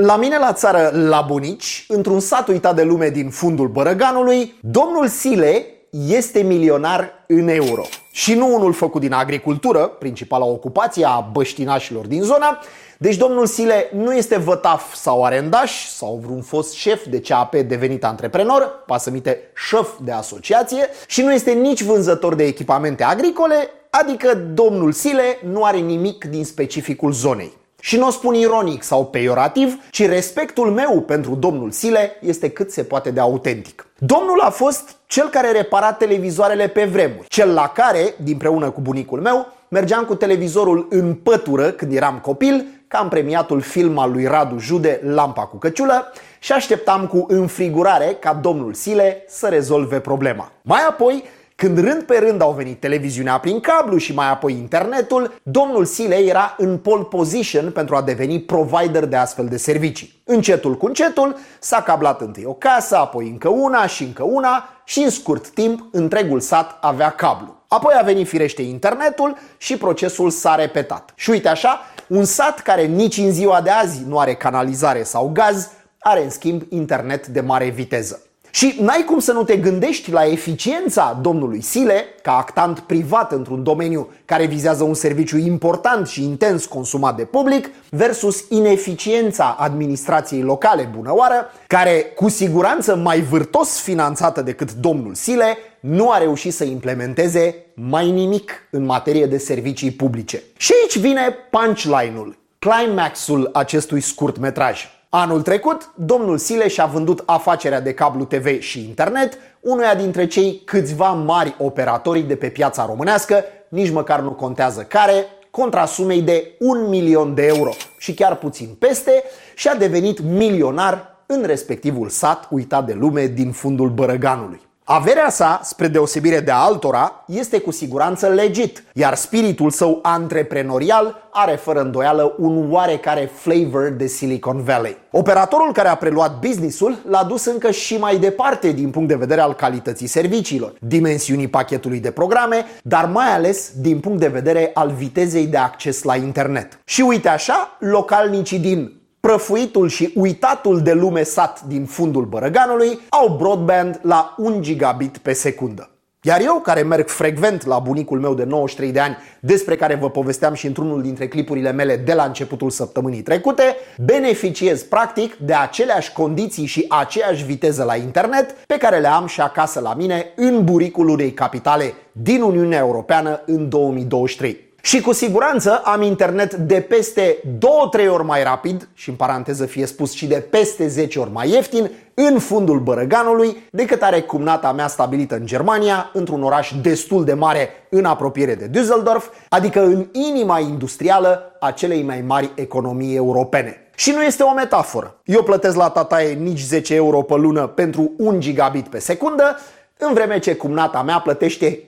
La mine la țară, la bunici, într-un sat uitat de lume din fundul Bărăganului, domnul Sile este milionar în euro. Și nu unul făcut din agricultură, principala ocupație a băștinașilor din zonă. Deci domnul Sile nu este vătaf sau arendaș sau vreun fost șef de CAP devenit antreprenor, pasămite șef de asociație, și nu este nici vânzător de echipamente agricole, adică domnul Sile nu are nimic din specificul zonei. Și nu o spun ironic sau peiorativ, ci respectul meu pentru domnul Sile este cât se poate de autentic. Domnul a fost cel care repara televizoarele pe vremuri, cel la care, dinpreună cu bunicul meu, mergeam cu televizorul în pătură când eram copil, ca în premiatul film al lui Radu Jude, Lampa cu căciulă, și așteptam cu înfrigurare ca domnul Sile să rezolve problema. Mai apoi, când rând pe rând au venit televiziunea prin cablu și mai apoi internetul, domnul Sile era în pole position pentru a deveni provider de astfel de servicii. Încetul cu încetul s-a cablat întâi o casă, apoi încă una și încă una și în scurt timp întregul sat avea cablu. Apoi a venit firește internetul și procesul s-a repetat. Și uite așa, un sat care nici în ziua de azi nu are canalizare sau gaz, are în schimb internet de mare viteză. Și n-ai cum să nu te gândești la eficiența domnului Sile, ca actant privat într-un domeniu care vizează un serviciu important și intens consumat de public, versus ineficiența administrației locale bunăoară, care, cu siguranță mai vârtos finanțată decât domnul Sile, nu a reușit să implementeze mai nimic în materie de servicii publice. Și aici vine punchline-ul, climaxul acestui scurtmetraj. Anul trecut, domnul Sile și-a vândut afacerea de cablu TV și internet unuia dintre cei câțiva mari operatori de pe piața românească, nici măcar nu contează care, contra sumei de 1 milion de euro și chiar puțin peste, și a devenit milionar în respectivul sat uitat de lume din fundul Bărăganului. Averea sa, spre deosebire de altora, este cu siguranță legit, iar spiritul său antreprenorial are fără îndoială un oarecare flavor de Silicon Valley. Operatorul care a preluat business-ul l-a dus încă și mai departe din punct de vedere al calității serviciilor, dimensiunii pachetului de programe, dar mai ales din punct de vedere al vitezei de acces la internet. Și uite așa, localnicii din prăfuitul și uitatul de lume sat din fundul Bărăganului au broadband la 1 gigabit pe secundă. Iar eu, care merg frecvent la bunicul meu de 93 de ani, despre care vă povesteam și într-unul dintre clipurile mele de la începutul săptămânii trecute, beneficiez practic de aceleași condiții și aceeași viteză la internet pe care le am și acasă la mine în buricul unei capitale din Uniunea Europeană în 2023. Și cu siguranță am internet de peste 2-3 ori mai rapid, și în paranteză fie spus și de peste 10 ori mai ieftin, în fundul Bărăganului decât are cumnata mea stabilită în Germania, într-un oraș destul de mare în apropiere de Düsseldorf, adică în inima industrială a celei mai mari economii europene. Și nu este o metaforă. Eu plătesc la tataie nici 10 euro pe lună pentru 1 gigabit pe secundă, în vreme ce cumnata mea plătește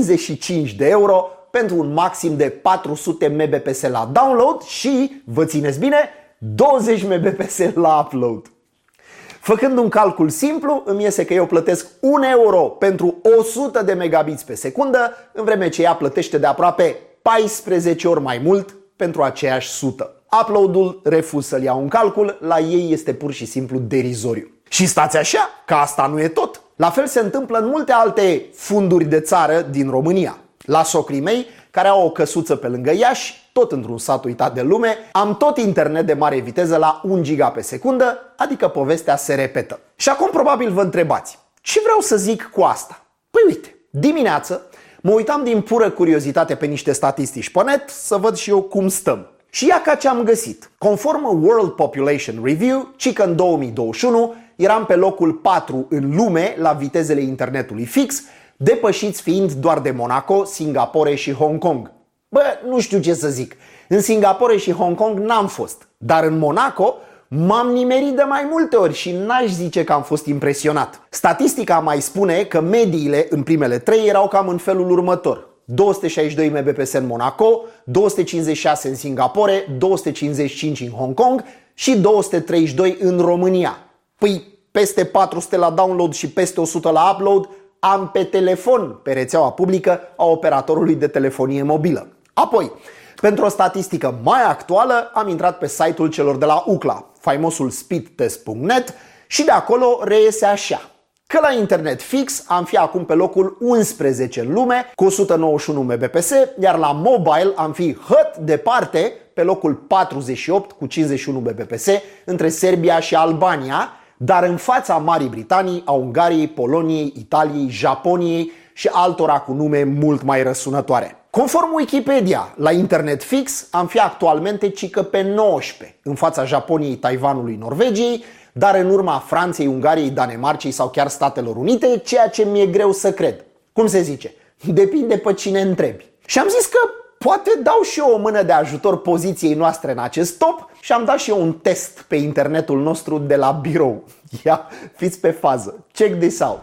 55 de euro pentru un maxim de 400 Mbps la download și, vă țineți bine, 20 Mbps la upload. Făcând un calcul simplu, îmi iese că eu plătesc 1 euro pentru 100 de megabits pe secundă, în vreme ce ea plătește de aproape 14 ori mai mult pentru aceeași sută. Upload-ul refuz să-l iau în calcul, la ei este pur și simplu derizoriu. Și stați așa, că asta nu e tot. La fel se întâmplă în multe alte funduri de țară din România. La socrii mei, care au o căsuță pe lângă Iași, tot într-un sat uitat de lume, am tot internet de mare viteză la 1 giga pe secundă, adică povestea se repetă. Și acum probabil vă întrebați, ce vreau să zic cu asta? Păi uite, dimineață mă uitam din pură curiozitate pe niște statistici pe net să văd și eu cum stăm. Și ia ca ce am găsit. Conform World Population Review, cică în 2021 eram pe locul 4 în lume la vitezele internetului fix, depășiți fiind doar de Monaco, Singapore și Hong Kong. Bă, nu știu ce să zic. În Singapore și Hong Kong n-am fost, dar în Monaco m-am nimerit de mai multe ori și n-aș zice că am fost impresionat. Statistica mai spune că mediile în primele 3 erau cam în felul următor: 262 Mbps în Monaco, 256 în Singapore, 255 în Hong Kong și 232 în România. Păi, peste 400 la download și peste 100 la upload am pe telefon, pe rețeaua publică a operatorului de telefonie mobilă. Apoi, pentru o statistică mai actuală, am intrat pe site-ul celor de la UCLA, faimosul speedtest.net, și de acolo reiese așa: că la internet fix am fi acum pe locul 11 în lume cu 191 Mbps, iar la mobile am fi hăt departe pe locul 48 cu 51 Mbps între Serbia și Albania, dar în fața Marii Britanii, a Ungariei, Poloniei, Italiei, Japoniei și altora cu nume mult mai răsunătoare. Conform Wikipedia, la internet fix am fi actualmente cică pe 19, în fața Japoniei, Taiwanului, Norvegiei, dar în urma Franței, Ungariei, Danemarcei sau chiar Statelor Unite, ceea ce mi-e greu să cred. Cum se zice? Depinde pe cine întrebi. Și am zis că poate dau și eu o mână de ajutor poziției noastre în acest top și am dat și eu un test pe internetul nostru de la birou. Ia, fiți pe fază. Check this out.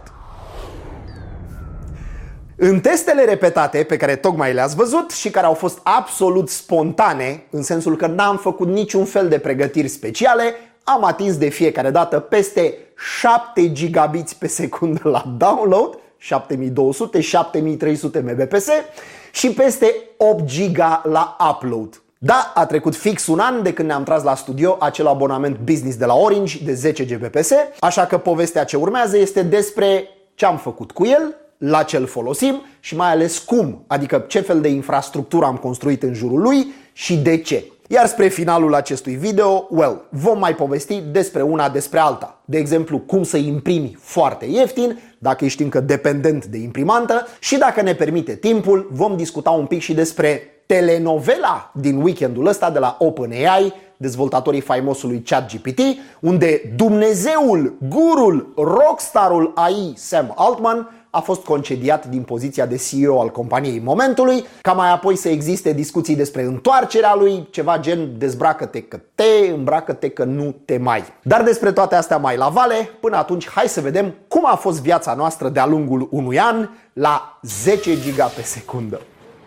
În testele repetate pe care tocmai le-ați văzut și care au fost absolut spontane, în sensul că n-am făcut niciun fel de pregătiri speciale, am atins de fiecare dată peste 7 gigabits pe secundă la download, 7200-7300 Mbps și peste 8 giga la upload. Da, a trecut fix un an de când ne-am tras la studio acel abonament business de la Orange de 10 Gbps, așa că povestea ce urmează este despre ce am făcut cu el, la ce îl folosim și mai ales cum, adică ce fel de infrastructură am construit în jurul lui și de ce. Iar spre finalul acestui video, vom mai povesti despre una despre alta. De exemplu, cum să imprimi foarte ieftin, dacă ești încă dependent de imprimantă, și dacă ne permite timpul, vom discuta un pic și despre telenovela din weekendul ăsta de la OpenAI, dezvoltatorii faimosului ChatGPT, unde Dumnezeul, gurul, rockstarul AI Sam Altman a fost concediat din poziția de CEO al companiei momentului, ca mai apoi să existe discuții despre întoarcerea lui, ceva gen dezbracă-te că te, îmbracă-te că nu te mai. Dar despre toate astea mai la vale, până atunci hai să vedem cum a fost viața noastră de-a lungul unui an la 10 giga pe secundă.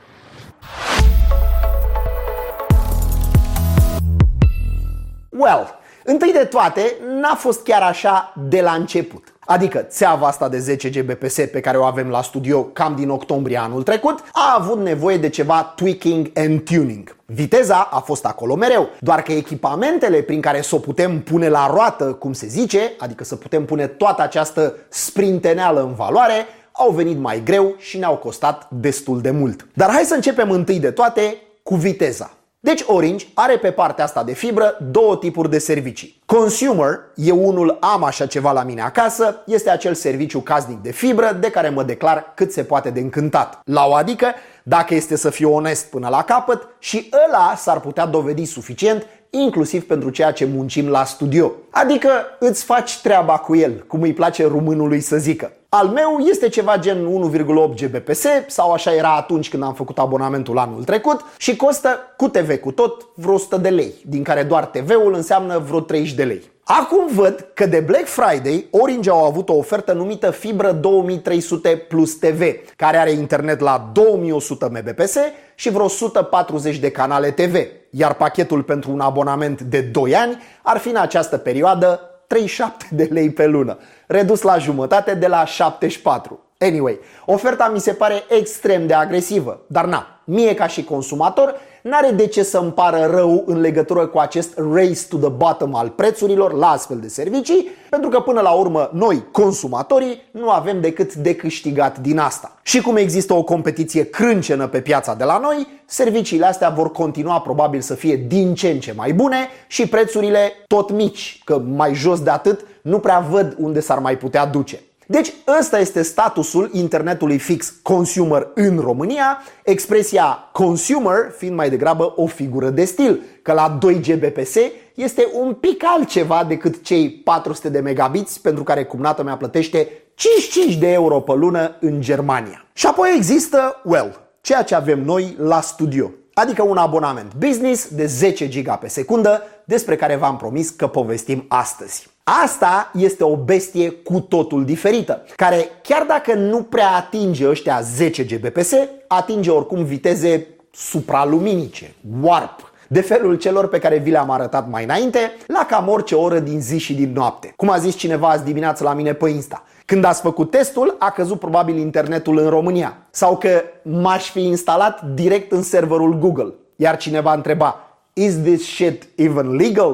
Întâi de toate, n-a fost chiar așa de la început. Adică țeava asta de 10 Gbps pe care o avem la studio cam din octombrie anul trecut a avut nevoie de ceva tweaking and tuning. Viteza a fost acolo mereu, doar că echipamentele prin care să o putem pune la roată, cum se zice, adică să putem pune toată această sprinteneală în valoare, au venit mai greu și ne-au costat destul de mult. Dar hai să începem întâi de toate cu viteza. Deci Orange are pe partea asta de fibră două tipuri de servicii. Consumer, eu unul am așa ceva la mine acasă, este acel serviciu casnic de fibră de care mă declar cât se poate de încântat. La o adică, dacă este să fiu onest până la capăt, și ăla s-ar putea dovedi suficient inclusiv pentru ceea ce muncim la studio. Adică îți faci treaba cu el, cum îi place românului să zică. Al meu este ceva gen 1,8 Gbps sau așa era atunci când am făcut abonamentul anul trecut și costă cu TV cu tot vreo 100 de lei, din care doar TV-ul înseamnă vreo 30 de lei. Acum văd că de Black Friday Orange au avut o ofertă numită Fibră 2300 plus TV, care are internet la 2100 Mbps și vreo 140 de canale TV, iar pachetul pentru un abonament de 2 ani ar fi în această perioadă 37 de lei pe lună, redus la jumătate de la 74. Anyway, oferta mi se pare extrem de agresivă, dar mie ca și consumator n-are de ce să-mi pară rău în legătură cu acest race to the bottom al prețurilor la astfel de servicii, pentru că până la urmă noi, consumatorii, nu avem decât de câștigat din asta. Și cum există o competiție crâncenă pe piața de la noi, serviciile astea vor continua probabil să fie din ce în ce mai bune și prețurile tot mici, că mai jos de atât nu prea văd unde s-ar mai putea duce. Deci ăsta este statusul internetului fix consumer în România, expresia consumer fiind mai degrabă o figură de stil, că la 2 Gbps este un pic altceva decât cei 400 de megabiți pentru care cumnată mea plătește 55 de euro pe lună în Germania. Și apoi există, ceea ce avem noi la studio, adică un abonament business de 10 giga pe secundă, despre care v-am promis că povestim astăzi. Asta este o bestie cu totul diferită, care chiar dacă nu prea atinge ăștia 10 Gbps, atinge oricum viteze supraluminice, warp, de felul celor pe care vi le-am arătat mai înainte, la cam orice oră din zi și din noapte. Cum a zis cineva azi dimineață la mine pe Insta, când ați făcut testul, a căzut probabil internetul în România, sau că m-aș fi instalat direct în serverul Google, iar cineva întreba, is this shit even legal?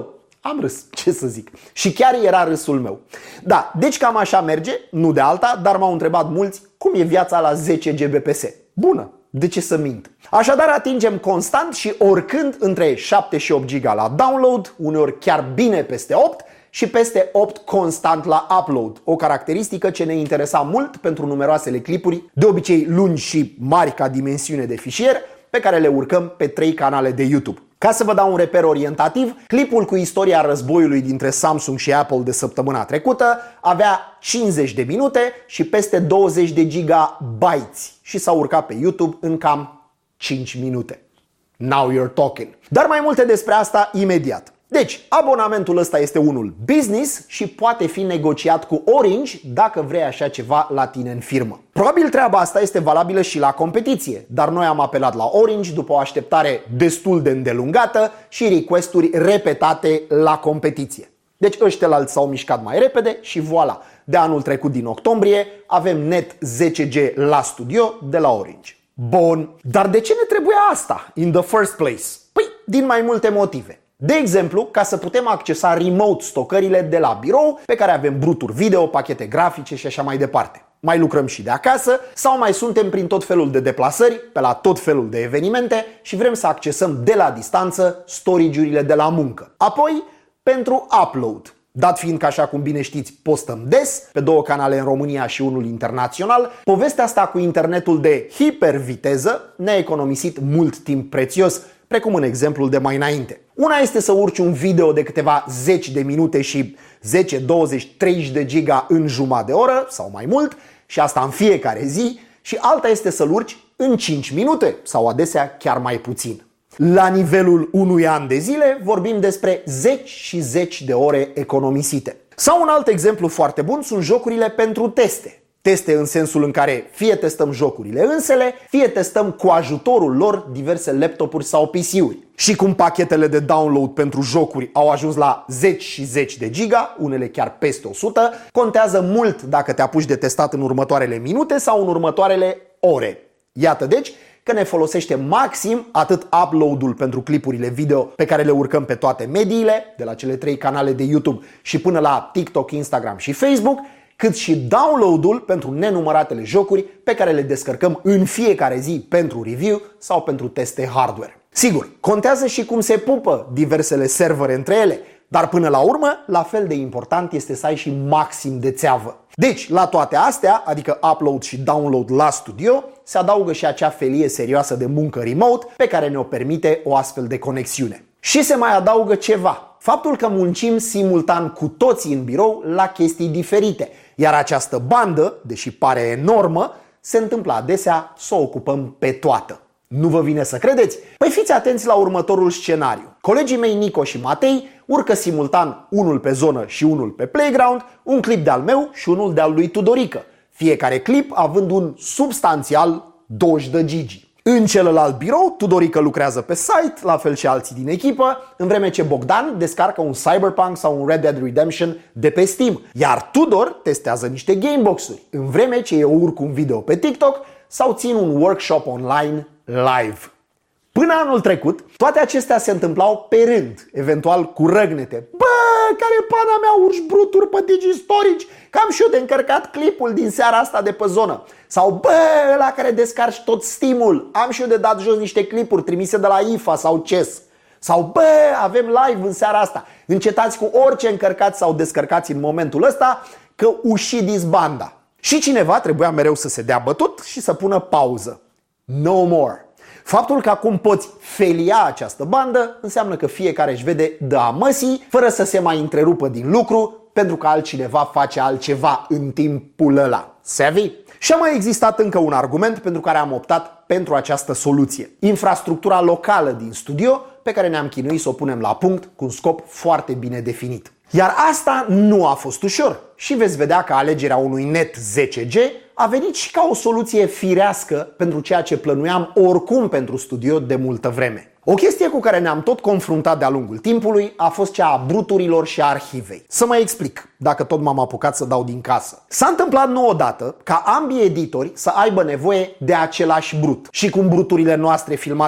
Am râs, ce să zic. Și chiar era râsul meu. Da, deci cam așa merge, nu de alta, dar m-au întrebat mulți cum e viața la 10 Gbps. Bună, de ce să mint? Așadar atingem constant și oricând între 7 și 8 GB la download, uneori chiar bine peste 8 și peste 8 constant la upload. O caracteristică ce ne interesa mult pentru numeroasele clipuri, de obicei lungi și mari ca dimensiune de fișier, pe care le urcăm pe 3 canale de YouTube. Ca să vă dau un reper orientativ, clipul cu istoria războiului dintre Samsung și Apple de săptămâna trecută avea 50 de minute și peste 20 de gigabytes și s-a urcat pe YouTube în cam 5 minute. Now you're talking. Dar mai multe despre asta imediat. Deci, abonamentul ăsta este unul business și poate fi negociat cu Orange dacă vrei așa ceva la tine în firmă. Probabil treaba asta este valabilă și la competiție, dar noi am apelat la Orange după o așteptare destul de îndelungată și request-uri repetate la competiție. Deci ăștialalți s-au mișcat mai repede și voilà, de anul trecut din octombrie avem net 10G la studio de la Orange. Bun, dar de ce ne trebuia asta in the first place? Păi, din mai multe motive. De exemplu, ca să putem accesa remote stocările de la birou, pe care avem bruturi video, pachete grafice și așa mai departe. Mai lucrăm și de acasă sau mai suntem prin tot felul de deplasări, pe la tot felul de evenimente și vrem să accesăm de la distanță storage-urile de la muncă. Apoi, pentru upload. Dat fiind că, așa cum bine știți, postăm des, pe 2 canale în România și unul internațional, povestea asta cu internetul de hiperviteză ne-a economisit mult timp prețios, precum în exemplul de mai înainte. Una este să urci un video de câteva zeci de minute și 10, 20, 30 de giga în jumătate de oră sau mai mult, și asta în fiecare zi, și alta este să-l urci în 5 minute sau adesea chiar mai puțin. La nivelul unui an de zile vorbim despre zeci și zeci de ore economisite. Sau un alt exemplu foarte bun sunt jocurile pentru teste. Teste în sensul în care fie testăm jocurile însele, fie testăm cu ajutorul lor diverse laptopuri sau PC-uri. Și cum pachetele de download pentru jocuri au ajuns la zeci și zeci de giga, unele chiar peste 100, contează mult dacă te apuci de testat în următoarele minute sau în următoarele ore. Iată deci că ne folosește maxim atât upload-ul pentru clipurile video pe care le urcăm pe toate mediile, de la cele 3 canale de YouTube și până la TikTok, Instagram și Facebook, cât și download-ul pentru nenumăratele jocuri pe care le descărcăm în fiecare zi pentru review sau pentru teste hardware. Sigur, contează și cum se pupă diversele servere între ele, dar până la urmă, la fel de important este să ai și maxim de țeavă. Deci, la toate astea, adică upload și download la studio, se adaugă și acea felie serioasă de muncă remote pe care ne-o permite o astfel de conexiune. Și se mai adaugă ceva. Faptul că muncim simultan cu toții în birou la chestii diferite, iar această bandă, deși pare enormă, se întâmplă adesea să o ocupăm pe toată. Nu vă vine să credeți? Păi fiți atenți la următorul scenariu. Colegii mei Nico și Matei urcă simultan unul pe zonă și unul pe playground, un clip de-al meu și unul de-al lui Tudorică, fiecare clip având un substanțial 20 de gigi. În celălalt birou, Tudorică lucrează pe site, la fel și alții din echipă, în vreme ce Bogdan descarcă un Cyberpunk sau un Red Dead Redemption de pe Steam, iar Tudor testează niște gamebox-uri, în vreme ce eu urc un video pe TikTok sau țin un workshop online live. Până anul trecut, toate acestea se întâmplau pe rând, eventual cu răgnete. Bă, care pana mea urci bruturi pe DigiStorage, că am și eu de încărcat clipul din seara asta de pe zonă. Sau bă, ăla care descarci tot Steam-ul, am și eu de dat jos niște clipuri trimise de la IFA sau CES. Sau bă, avem live în seara asta, încetați cu orice încărcați sau descărcați în momentul ăsta, că ușidis banda. Și cineva trebuia mereu să se dea bătut și să pună pauză. No more. Faptul că acum poți felia această bandă înseamnă că fiecare își vede de a măsii fără să se mai întrerupă din lucru pentru că altcineva face altceva în timpul ăla. Savvy? Și a mai existat încă un argument pentru care am optat pentru această soluție. Infrastructura locală din studio pe care ne-am chinuit să o punem la punct cu un scop foarte bine definit. Iar asta nu a fost ușor și veți vedea că alegerea unui net 10G a venit și ca o soluție firească pentru ceea ce plănuiam oricum pentru studio de multă vreme. O chestie cu care ne-am tot confruntat de-a lungul timpului a fost cea a bruturilor și a arhivei. Să mă explic, dacă tot m-am apucat să dau din casă. S-a întâmplat nu odată ca ambii editori să aibă nevoie de același brut. Și cum bruturile noastre filmate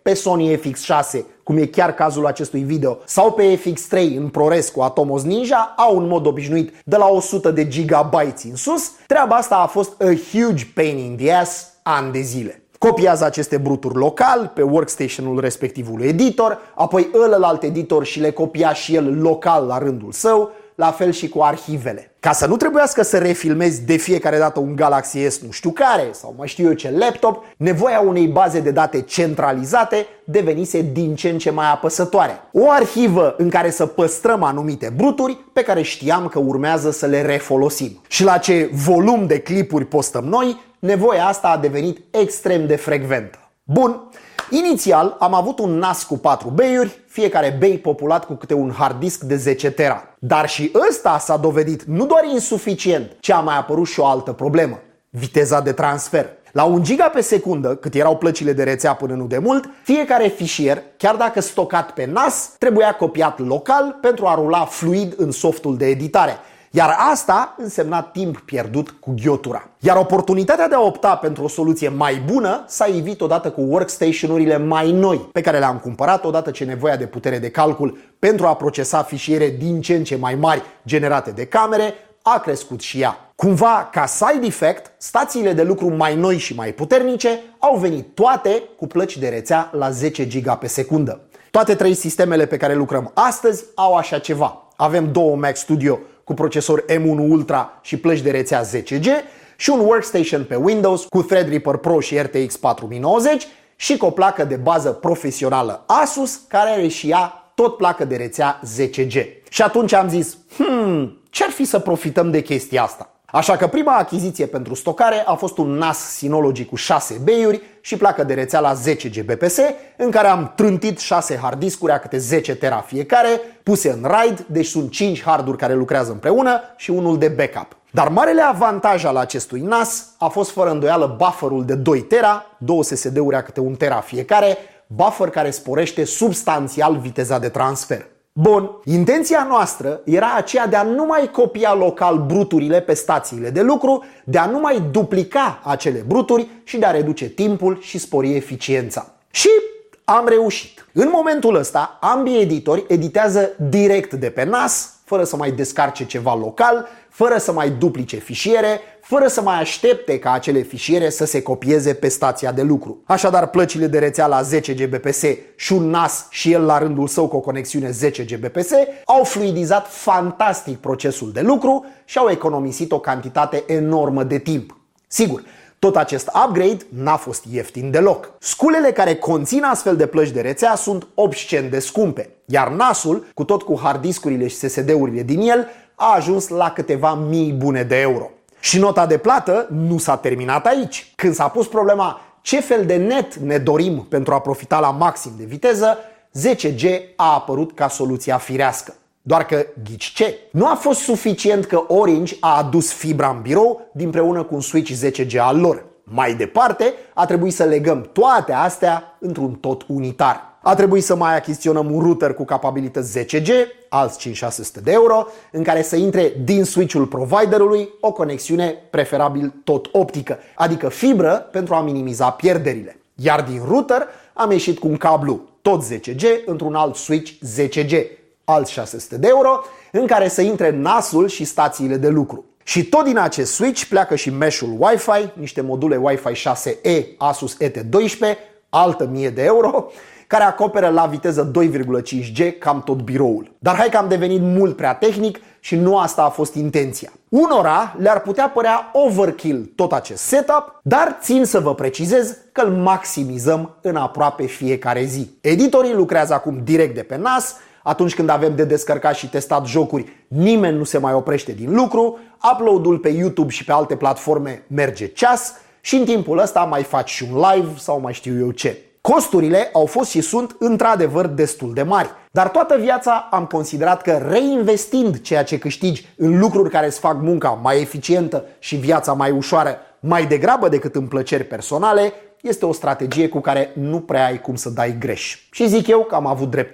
pe Sony FX6, cum e chiar cazul acestui video, sau pe FX3 în ProRes cu Atomos Ninja, au un mod obișnuit de la 100 de GB în sus, treaba asta a fost a huge pain in the ass ani de zile. Copiază aceste bruturi local pe workstation-ul respectivului editor, apoi ălălalt editor și le copia și el local la rândul său, la fel și cu arhivele. Ca să nu trebuiască să refilmezi de fiecare dată un Galaxy S nu știu care sau mai știu eu ce laptop, nevoia unei baze de date centralizate devenise din ce în ce mai apăsătoare. O arhivă în care să păstrăm anumite bruturi pe care știam că urmează să le refolosim. Și la ce volum de clipuri postăm noi, nevoia asta a devenit extrem de frecventă. Bun, inițial am avut un NAS cu 4 bay-uri, fiecare bay populat cu câte un hard disk de 10 tera. Dar și ăsta s-a dovedit nu doar insuficient, ci a mai apărut și o altă problemă: viteza de transfer. La 1 giga pe secundă, cât erau plăcile de rețea până nu de mult, fiecare fișier, chiar dacă stocat pe NAS, trebuia copiat local pentru a rula fluid în softul de editare. Iar asta însemna timp pierdut cu ghiotura. Iar oportunitatea de a opta pentru o soluție mai bună s-a ivit odată cu workstation-urile mai noi, pe care le-am cumpărat odată ce nevoia de putere de calcul pentru a procesa fișiere din ce în ce mai mari generate de camere a crescut și ea. Cumva, ca side effect, stațiile de lucru mai noi și mai puternice au venit toate cu plăci de rețea la 10 GB pe secundă. Toate 3 sistemele pe care lucrăm astăzi au așa ceva. Avem 2 Mac Studio cu procesor M1 Ultra și plăci de rețea 10G și un workstation pe Windows cu Threadripper Pro și RTX 4090 și cu o placă de bază profesională Asus care are și ea tot placă de rețea 10G. Și atunci am zis, ce-ar fi să profităm de chestia asta? Așa că prima achiziție pentru stocare a fost un NAS Synology cu 6 bay-uri și placă de rețea la 10 Gbps, în care am trântit 6 hard discuri a câte 10 tera fiecare, puse în RAID, deci sunt 5 harduri care lucrează împreună și unul de backup. Dar marele avantaj al acestui NAS a fost fără îndoială bufferul de 2 tera, 2 SSD-uri a câte 1 tera fiecare, buffer care sporește substanțial viteza de transfer. Bun, intenția noastră era aceea de a nu mai copia local bruturile pe stațiile de lucru, de a nu mai duplica acele bruturi și de a reduce timpul și spori eficiența. Și am reușit. În momentul ăsta, ambii editori editează direct de pe NAS, fără să mai descarce ceva local, fără să mai duplice fișiere, fără să mai aștepte ca acele fișiere să se copieze pe stația de lucru. Așadar, plăcile de rețea la 10 Gbps și un NAS și el la rândul său cu o conexiune 10 Gbps au fluidizat fantastic procesul de lucru și au economisit o cantitate enormă de timp. Sigur, tot acest upgrade n-a fost ieftin deloc. Sculele care conțin astfel de plăci de rețea sunt obscen de scumpe, iar NAS-ul, cu tot cu hard discurile și SSD-urile din el, a ajuns la câteva mii bune de euro. Și nota de plată nu s-a terminat aici. Când s-a pus problema ce fel de net ne dorim pentru a profita la maxim de viteză, 10G a apărut ca soluția firească. Doar că, ghici ce? Nu a fost suficient că Orange a adus fibra în birou dinpreună cu un switch 10G al lor. Mai departe, a trebuit să legăm toate astea într-un tot unitar. A trebuit să mai achiziționăm un router cu capabilități 10G, alți 5-600 de euro, în care să intre din switch-ul providerului o conexiune preferabil tot optică, adică fibră pentru a minimiza pierderile. Iar din router am ieșit cu un cablu tot 10G într-un alt switch 10G, alți 600 de euro, în care să intre NAS-ul și stațiile de lucru. Și tot din acest switch pleacă și mesh-ul Wi-Fi, niște module Wi-Fi 6E Asus ET12, altă 1000 de euro, care acoperă la viteză 2,5G cam tot biroul. Dar hai că am devenit mult prea tehnic și nu asta a fost intenția. Unora le-ar putea părea overkill tot acest setup, dar țin să vă precizez că îl maximizăm în aproape fiecare zi. Editorii lucrează acum direct de pe NAS, atunci când avem de descărcat și testat jocuri, nimeni nu se mai oprește din lucru, upload-ul pe YouTube și pe alte platforme merge ceas și în timpul ăsta mai faci și un live sau mai știu eu ce. Costurile au fost și sunt într-adevăr destul de mari, dar toată viața am considerat că reinvestind ceea ce câștigi în lucruri care îți fac munca mai eficientă și viața mai ușoară, mai degrabă decât în plăceri personale, este o strategie cu care nu prea ai cum să dai greș. Și zic eu că am avut dreptate.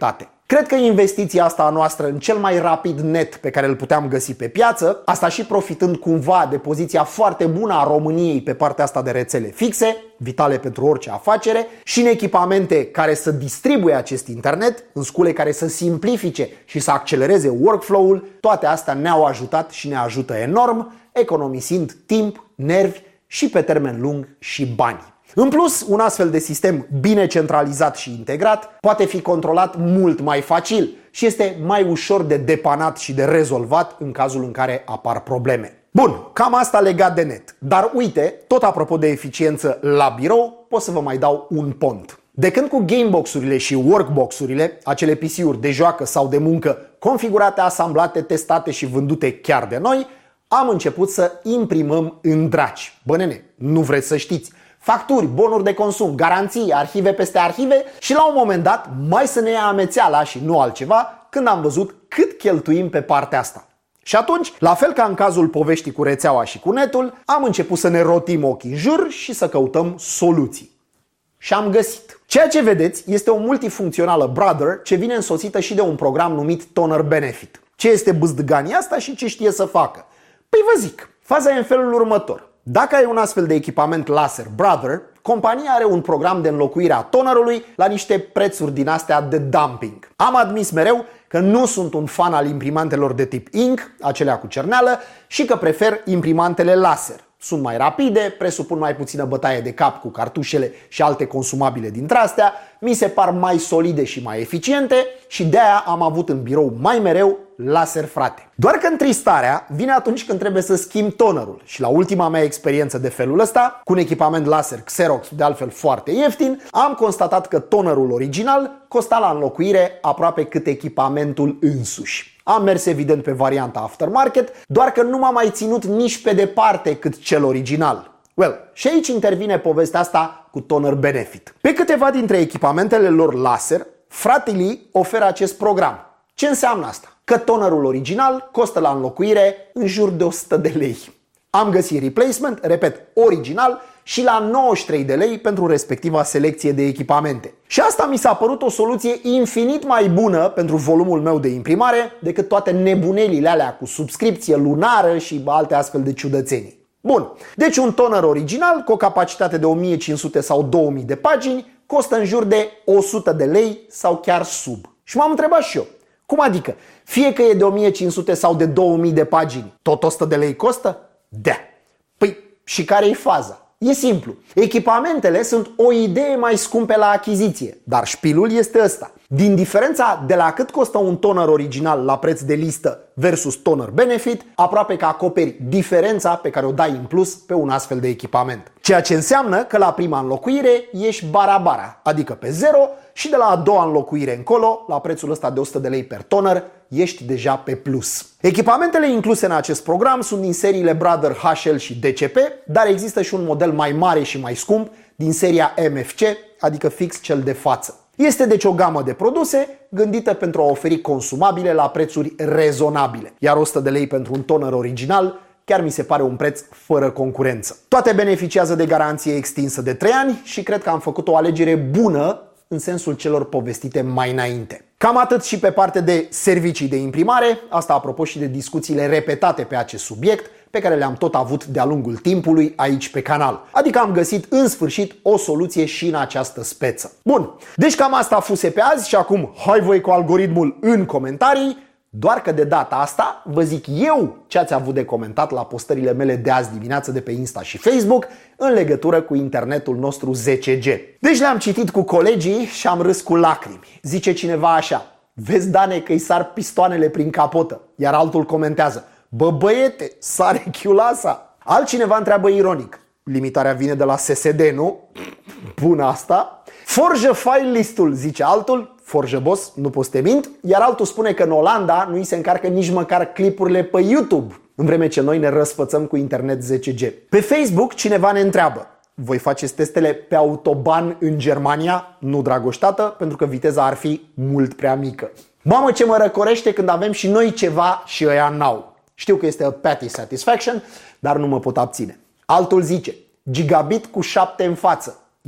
Cred că investiția asta a noastră în cel mai rapid net pe care îl puteam găsi pe piață, asta și profitând cumva de poziția foarte bună a României pe partea asta de rețele fixe, vitale pentru orice afacere, și în echipamente care să distribuie acest internet, în scule care să simplifice și să accelereze workflow-ul, toate astea ne-au ajutat și ne ajută enorm, economisind timp, nervi și pe termen lung și bani. În plus, un astfel de sistem bine centralizat și integrat poate fi controlat mult mai facil și este mai ușor de depanat și de rezolvat în cazul în care apar probleme. Bun, cam asta legat de net. Dar uite, tot apropo de eficiență la birou, pot să vă mai dau un pont. De când cu gamebox-urile și workbox-urile, acele PC-uri de joacă sau de muncă configurate, asamblate, testate și vândute chiar de noi, am început să imprimăm în draci. Bă nene, nu vreți să știți. Facturi, bonuri de consum, garanții, arhive peste arhive și la un moment dat mai să ne ia amețeala și nu altceva când am văzut cât cheltuim pe partea asta. Și atunci, la fel ca în cazul poveștii cu rețeaua și cu netul, am început să ne rotim ochii în jur și să căutăm soluții. Și am găsit. Ceea ce vedeți este o multifuncțională Brother ce vine însoțită și de un program numit Toner Benefit. Ce este bâzdăgania asta și ce știe să facă? Păi vă zic, faza e în felul următor. Dacă ai un astfel de echipament laser Brother, compania are un program de înlocuire a tonerului la niște prețuri din astea de dumping. Am admis mereu că nu sunt un fan al imprimantelor de tip ink, acelea cu cerneală, și că prefer imprimantele laser. Sunt mai rapide, presupun mai puțină bătaie de cap cu cartușele și alte consumabile dintre astea, mi se par mai solide și mai eficiente și de-aia am avut în birou mai mereu laser, frate. Doar că întristarea vine atunci când trebuie să schimb tonerul și la ultima mea experiență de felul ăsta, cu un echipament laser Xerox de altfel foarte ieftin, am constatat că tonerul original costa la înlocuire aproape cât echipamentul însuși. Am mers evident pe varianta aftermarket, doar că nu m-a mai ținut nici pe departe cât cel original. Well, și aici intervine povestea asta cu Toner Benefit. Pe câteva dintre echipamentele lor laser, fratele oferă acest program. Ce înseamnă asta? Că tonerul original costă la înlocuire în jur de 100 de lei. Am găsit replacement, repet, original, și la 93 de lei pentru respectiva selecție de echipamente. Și asta mi s-a părut o soluție infinit mai bună pentru volumul meu de imprimare decât toate nebunelile alea cu subscripție lunară și alte astfel de ciudățenii. Bun, deci un toner original cu o capacitate de 1500 sau 2000 de pagini costă în jur de 100 de lei sau chiar sub. Și m-am întrebat și eu, cum adică? Fie că e de 1500 sau de 2000 de pagini, tot 100 de lei costă? Da. Păi și care e faza? E simplu. Echipamentele sunt o idee mai scumpe la achiziție, dar șpilul este ăsta. Din diferența de la cât costă un toner original la preț de listă versus Toner Benefit, aproape că acoperi diferența pe care o dai în plus pe un astfel de echipament. Ceea ce înseamnă că la prima înlocuire ești bara-bara, adică pe zero, și de la a doua înlocuire încolo, la prețul ăsta de 100 de lei per toner, ești deja pe plus. Echipamentele incluse în acest program sunt din seriile Brother, HL și DCP, dar există și un model mai mare și mai scump din seria MFC, adică fix cel de față. Este deci o gamă de produse gândită pentru a oferi consumabile la prețuri rezonabile, iar 100 de lei pentru un toner original chiar mi se pare un preț fără concurență. Toate beneficiază de garanție extinsă de 3 ani și cred că am făcut o alegere bună în sensul celor povestite mai înainte. Cam atât și pe parte de servicii de imprimare, asta apropo și de discuțiile repetate pe acest subiect, pe care le-am tot avut de-a lungul timpului aici pe canal. Adică am găsit în sfârșit o soluție și în această speță. Bun, deci cam asta fuse pe azi și acum hai voi cu algoritmul în comentarii, doar că de data asta vă zic eu ce ați avut de comentat la postările mele de azi dimineață de pe Insta și Facebook în legătură cu internetul nostru 10G. Deci le-am citit cu colegii și am râs cu lacrimi. Zice cineva așa: vezi, Dane, că îi sar pistoanele prin capotă. Iar altul comentează: bă băiete, sare chiulasa. Altcineva întreabă ironic: limitarea vine de la SSD, nu? Bună asta. Forjă file listul, zice altul. Forjă, boss, nu poți să te mint. Iar altul spune că în Olanda nu îi se încarcă nici măcar clipurile pe YouTube, în vreme ce noi ne răsfățăm cu internet 10G. Pe Facebook cineva ne întreabă: voi faceți testele pe autoban în Germania? Nu, dragoștată, pentru că viteza ar fi mult prea mică. Mamă, ce mă răcorește când avem și noi ceva și ăia n-au. Știu că este a petty satisfaction, dar nu mă pot abține. Altul zice: gigabit cu 7 în față.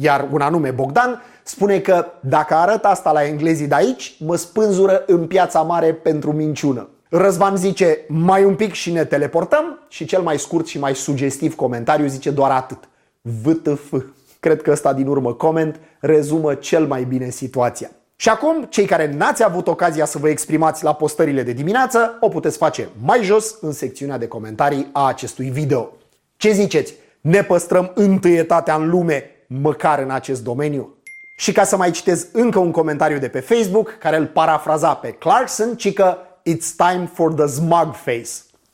Iar un anume Bogdan spune că dacă arăt asta la englezii de aici, mă spânzură în Piața Mare pentru minciună. Răzvan zice mai un pic și ne teleportăm și cel mai scurt și mai sugestiv comentariu zice doar atât. WTF. Cred că ăsta din urmă coment rezumă cel mai bine situația. Și acum, cei care n-ați avut ocazia să vă exprimați la postările de dimineață, o puteți face mai jos în secțiunea de comentarii a acestui video. Ce ziceți? Ne păstrăm întâietatea în lume, măcar în acest domeniu? Și ca să mai citez încă un comentariu de pe Facebook, care îl parafraza pe Clarkson, ci că it's time for the smug face.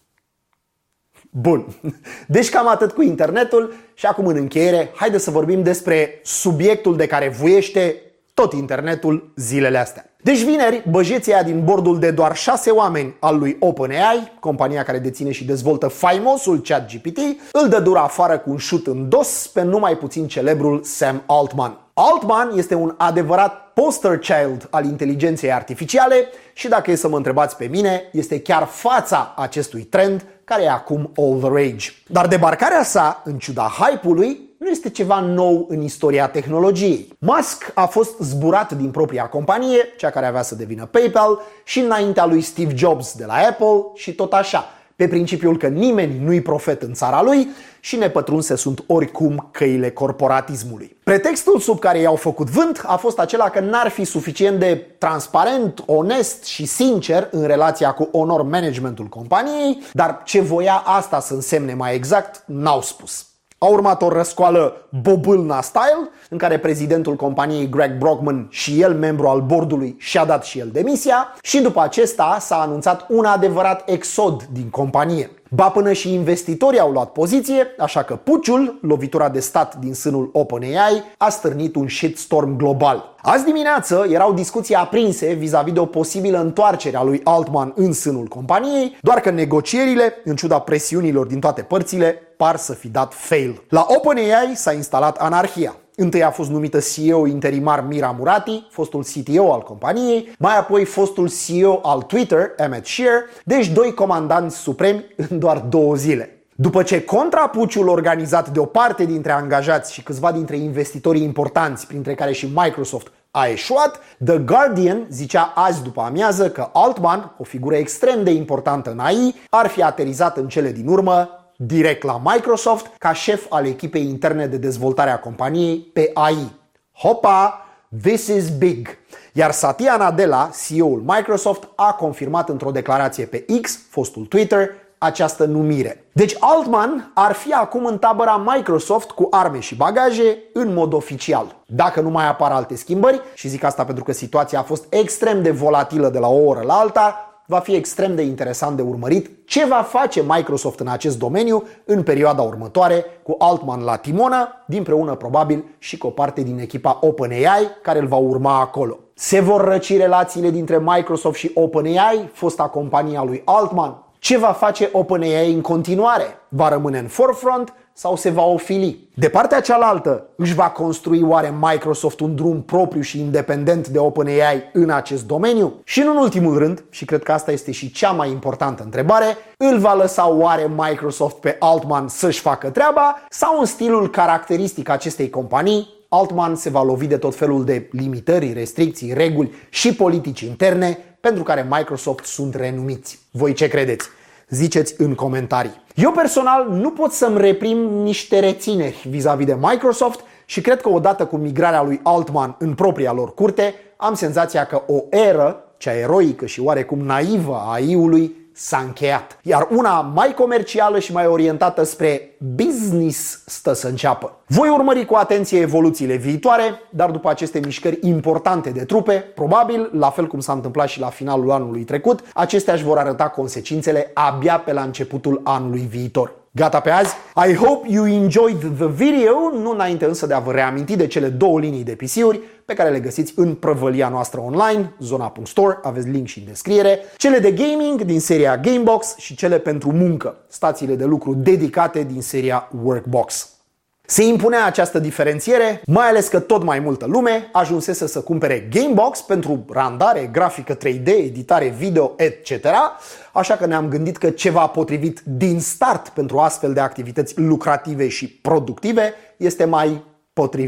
Bun, deci cam atât cu internetul și acum în încheiere, haideți să vorbim despre subiectul de care vuiește tot internetul zilele astea. Deci vineri, băjeții aia din bordul de doar 6 oameni al lui OpenAI, compania care deține și dezvoltă faimosul ChatGPT, îl dă dura afară cu un șut în dos pe numai puțin celebrul Sam Altman. Altman este un adevărat poster child al inteligenței artificiale și dacă e să mă întrebați pe mine, este chiar fața acestui trend care e acum all the rage. Dar debarcarea sa, în ciuda hype-ului, nu este ceva nou în istoria tehnologiei. Musk a fost zburat din propria companie, cea care avea să devină PayPal, și înaintea lui Steve Jobs de la Apple și tot așa, pe principiul că nimeni nu-i profet în țara lui și nepătrunse sunt oricum căile corporatismului. Pretextul sub care i-au făcut vânt a fost acela că n-ar fi suficient de transparent, onest și sincer în relația cu honor managementul companiei, dar ce voia asta să însemne mai exact, n-au spus. A urmat o răscoală bobâlna style, în care prezidentul companiei Greg Brockman și el, membru al bordului, și-a dat și el demisia și după acesta s-a anunțat un adevărat exod din companie. Ba până și investitorii au luat poziție, așa că puciul, lovitura de stat din sânul OpenAI, a stârnit un shitstorm global. Azi dimineață erau discuții aprinse vis-a-vis de o posibilă întoarcere a lui Altman în sânul companiei, doar că negocierile, în ciuda presiunilor din toate părțile, par să fi dat fail. La OpenAI s-a instalat anarhia. Întâi a fost numită CEO interimar Mira Murati, fostul CTO al companiei, mai apoi fostul CEO al Twitter, Emmett Shear, deci 2 comandanți supremi în doar 2 zile. După ce contrapuciul organizat de o parte dintre angajați și câțiva dintre investitorii importanți, printre care și Microsoft, a eșuat, The Guardian zicea azi după amiază că Altman, o figură extrem de importantă în AI, ar fi aterizat în cele din urmă direct la Microsoft ca șef al echipei interne de dezvoltare a companiei pe AI. Hopa! This is big! Iar Satya Nadella, CEO-ul Microsoft, a confirmat într-o declarație pe X, fostul Twitter, această numire. Deci Altman ar fi acum în tabăra Microsoft cu arme și bagaje în mod oficial. Dacă nu mai apar alte schimbări, și zic asta pentru că situația a fost extrem de volatilă de la o oră la alta, va fi extrem de interesant de urmărit ce va face Microsoft în acest domeniu în perioada următoare, cu Altman la timonă, dinpreună probabil și cu o parte din echipa OpenAI care îl va urma acolo. Se vor răci relațiile dintre Microsoft și OpenAI, fosta companie a lui Altman? Ce va face OpenAI în continuare? Va rămâne în forefront sau se va ofili? De partea cealaltă, își va construi oare Microsoft un drum propriu și independent de OpenAI în acest domeniu? Și în ultimul rând, și cred că asta este și cea mai importantă întrebare, îl va lăsa oare Microsoft pe Altman să-și facă treaba sau în stilul caracteristic acestei companii, Altman se va lovi de tot felul de limitări, restricții, reguli și politici interne pentru care Microsoft sunt renumiți. Voi ce credeți? Ziceți în comentarii. Eu personal nu pot să-mi reprim niște rețineri vis-a-vis de Microsoft și cred că odată cu migrarea lui Altman în propria lor curte, am senzația că o eră, cea eroică și oarecum naivă a AI-ului, s-a încheiat. Iar una mai comercială și mai orientată spre business stă să înceapă. Voi urmări cu atenție evoluțiile viitoare, dar după aceste mișcări importante de trupe, probabil, la fel cum s-a întâmplat și la finalul anului trecut, acestea își vor arăta consecințele abia pe la începutul anului viitor. Gata pe azi? I hope you enjoyed the video, nu înainte însă de a vă reaminti de cele 2 linii de PC-uri pe care le găsiți în prăvălia noastră online, zona.store, aveți link și în descriere, cele de gaming din seria Gamebox și cele pentru muncă, stațiile de lucru dedicate din seria Workbox. Se impunea această diferențiere, mai ales că tot mai multă lume ajunsese să cumpere Gamebox pentru randare, grafică 3D, editare video, etc. Așa că ne-am gândit că ceva potrivit din start pentru astfel de activități lucrative și productive este mai potrivit.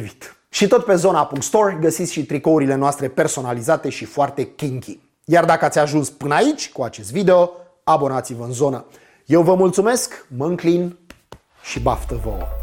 Și tot pe zona.store găsiți și tricourile noastre personalizate și foarte kinky. Iar dacă ați ajuns până aici cu acest video, abonați-vă în zonă. Eu vă mulțumesc, mă înclin și baftă vouă!